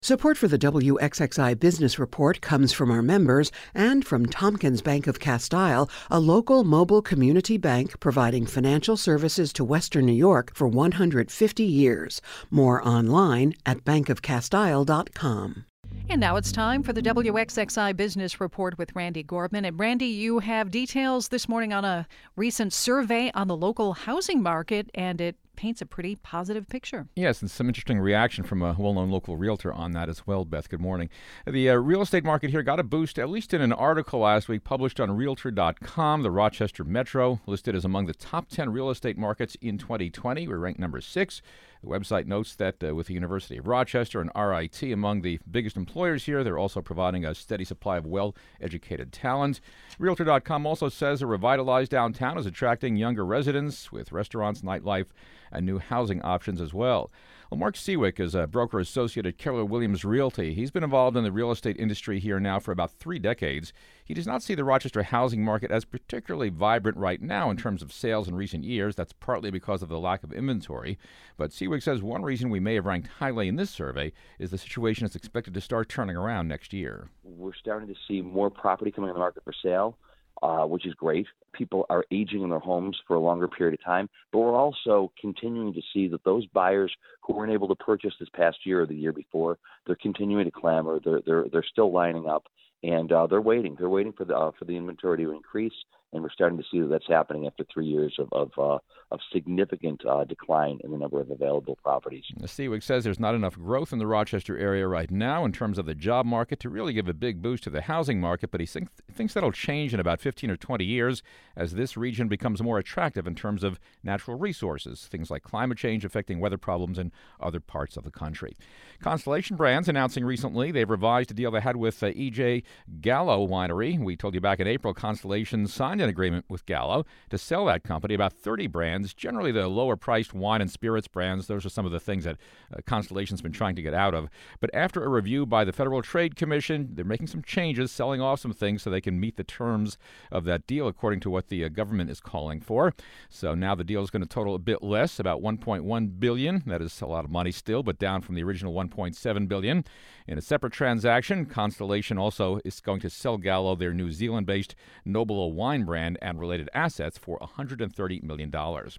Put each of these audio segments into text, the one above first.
Support for the WXXI Business Report comes from our members and from Tompkins Bank of Castile, a local mobile community bank providing financial services to Western New York for 150 years. More online at bankofcastile.com. And now it's time for the WXXI Business Report with Randy Gorman. And Randy, you have details this morning on a recent survey on the local housing market, and it paints a pretty positive picture. Yes, and some interesting reaction from a well-known local realtor on that as well, Beth. Good morning. The real estate market here got a boost, at least in an article last week published on Realtor.com. The Rochester Metro listed as among the top 10 real estate markets in 2020. We're ranked number 6. The website notes that with the University of Rochester and RIT among the biggest employers here, they're also providing a steady supply of well-educated talent. Realtor.com also says a revitalized downtown is attracting younger residents with restaurants, nightlife, and new housing options as well. Well, Mark Seawick is a broker associate at Keller Williams Realty. He's been involved in the real estate industry here now for about 3 decades. He does not see the Rochester housing market as particularly vibrant right now in terms of sales in recent years. That's partly because of the lack of inventory. But Seawick says one reason we may have ranked highly in this survey is the situation is expected to start turning around next year. We're starting to see more property coming on the market for sale, which is great. People are aging in their homes for a longer period of time, but we're also continuing to see that those buyers who weren't able to purchase this past year or the year before, they're continuing to clamor. They're still lining up, and they're waiting. They're waiting for the inventory to increase, and we're starting to see that that's happening after 3 years of significant decline in the number of available properties. Seawick says there's not enough growth in the Rochester area right now in terms of the job market to really give a big boost to the housing market, but he thinks that'll change in about 15 or 20 years as this region becomes more attractive in terms of natural resources, things like climate change affecting weather problems in other parts of the country. Constellation Brands announcing recently they've revised a deal they had with E.J. Gallo Winery. We told you back in April, Constellation signed an agreement with Gallo to sell that company about 30 brands, generally the lower-priced wine and spirits brands. Those are some of the things that Constellation's been trying to get out of. But after a review by the Federal Trade Commission, they're making some changes, selling off some things so they can meet the terms of that deal, according to what the government is calling for. So now the deal is going to total a bit less, about $1.1 billion. That is a lot of money still, but down from the original $1.7 billion. In a separate transaction, Constellation also is going to sell Gallo their New Zealand-based Nobilo wine brand and related assets for $130 million.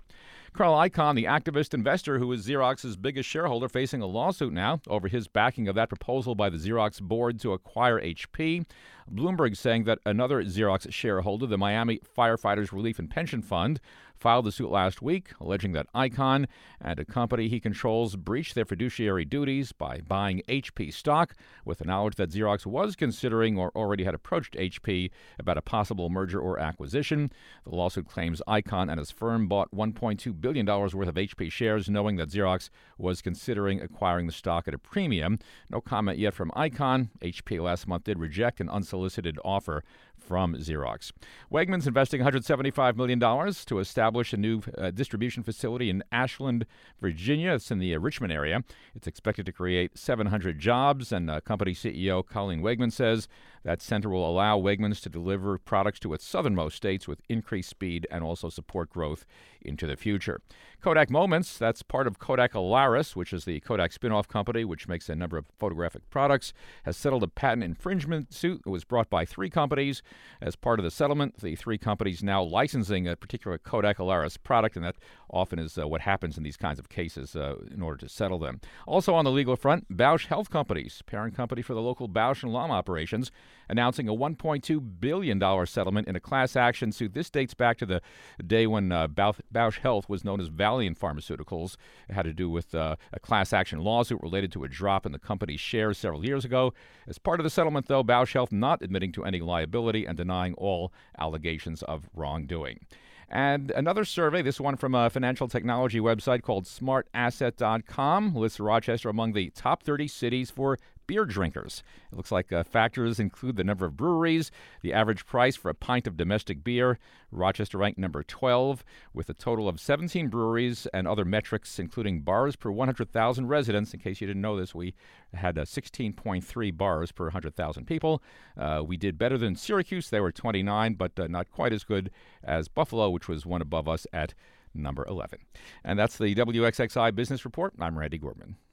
Carl Icahn, the activist investor who is Xerox's biggest shareholder, facing a lawsuit now over his backing of that proposal by the Xerox board to acquire HP. Bloomberg saying that another Xerox shareholder, the Miami Firefighters Relief and Pension Fund, filed the suit last week, alleging that Icahn and a company he controls breached their fiduciary duties by buying HP stock, with the knowledge that Xerox was considering or already had approached HP about a possible merger or acquisition. The lawsuit claims Icahn and his firm bought $1.2 billion worth of HP shares, knowing that Xerox was considering acquiring the stock at a premium. No comment yet from Icahn. HP last month did reject an unsolicited offer from Xerox. Wegmans investing $175 million to establish a new distribution facility in Ashland, Virginia. It's in the Richmond area. It's expected to create 700 jobs, and company CEO Colleen Wegman says that center will allow Wegmans to deliver products to its southernmost states with increased speed and also support growth into the future. Kodak Moments, that's part of Kodak Alaris, which is the Kodak spin-off company, which makes a number of photographic products, has settled a patent infringement suit that was brought by 3 companies. As part of the settlement, the 3 companies now licensing a particular Kodak Alaris product, and that often is what happens in these kinds of cases in order to settle them. Also on the legal front, Bausch Health Companies, parent company for the local Bausch & Lomb operations, announcing a $1.2 billion settlement in a class action suit. This dates back to the day when Bausch Health was known as Valiant Pharmaceuticals. It had to do with a class action lawsuit related to a drop in the company's shares several years ago. As part of the settlement, though, Bausch Health not admitting to any liability and denying all allegations of wrongdoing. And another survey, this one from a financial technology website called smartasset.com, lists Rochester among the top 30 cities for beer drinkers. It looks like factors include the number of breweries, the average price for a pint of domestic beer. Rochester ranked number 12 with a total of 17 breweries and other metrics, including bars per 100,000 residents. In case you didn't know this, we had 16.3 bars per 100,000 people. We did better than Syracuse. They were 29, but not quite as good as Buffalo, which was one above us at number 11. And that's the WXXI Business Report. I'm Randy Gorman.